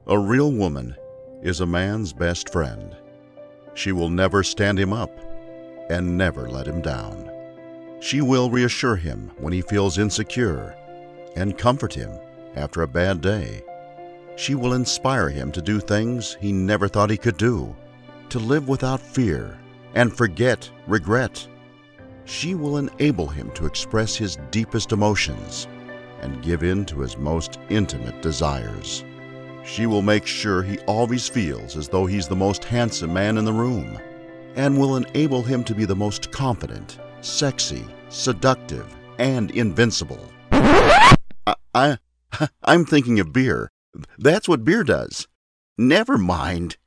A real woman is a man's best friend. She will never stand him up and never let him down. She will reassure him when he feels insecure and comfort him after a bad day. She will inspire him to do things he never thought he could do, to live without fear and forget regret. She will enable him to express his deepest emotions and give in to his most intimate desires. She will make sure he always feels as though he's the most handsome man in the room, and will enable him to be the most confident, sexy, seductive, and invincible. I'm thinking of beer. That's what beer does. Never mind.